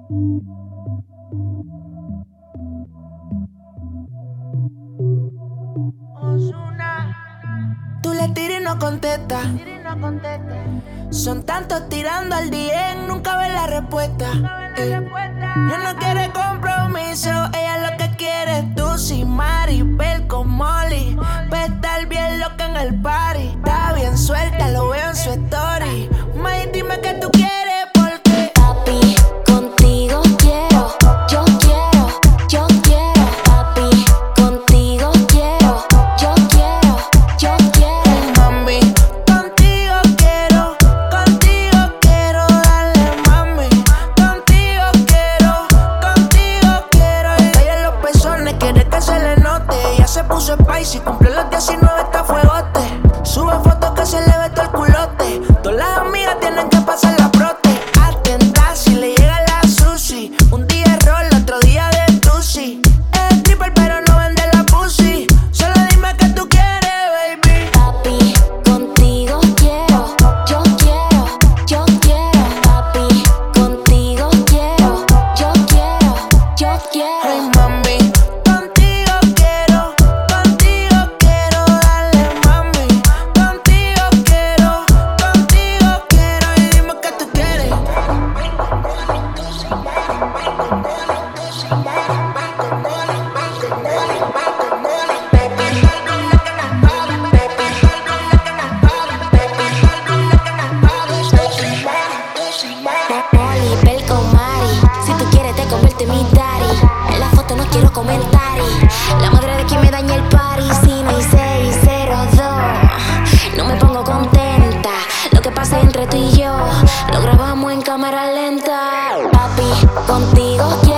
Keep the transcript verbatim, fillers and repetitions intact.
Tú le tiras y no contesta. Son tantos tirando al D M, nunca ves la respuesta. Ella no quiere compromiso, ella lo que quiere es tú, si Maribel con Molly. Va a estar bien loca en el party. Está bien suelta, lo veo en su story. May, dime que tú quieres porque papi, contigo quiero, yo quiero, yo quiero. Papi, contigo quiero, yo quiero, yo quiero. Mami, contigo quiero, contigo quiero, dale mami. Contigo quiero, contigo quiero. Ella en los pezones quiere que se le note. Ella se puso spicy, cumple los diecinueve, está fuegote. Sube fotos que se le ve todo el culote. Todas las amigas tienen que pasar la prote. Atenta si le llega la sushi. Un día es roll, otro día de tusi. Es stripper pero no vende la pussy. Solo dime que tú quieres, baby. Papi, contigo quiero, yo quiero, yo quiero. Papi, contigo quiero, yo quiero, yo quiero. Hey mami, contigo quiero, contigo quiero, dale mami. Contigo quiero, contigo quiero. Y dime que tú quieres. Maribel con Mari, si tú quieres te convierte en mi daddy. En la foto no quiero comentar. La madre de quien me daña el party. Si no hay seis cero dos, no me pongo contenta. Lo que pasa entre tú y yo, lo grabamos en cámara lenta. Papi, contigo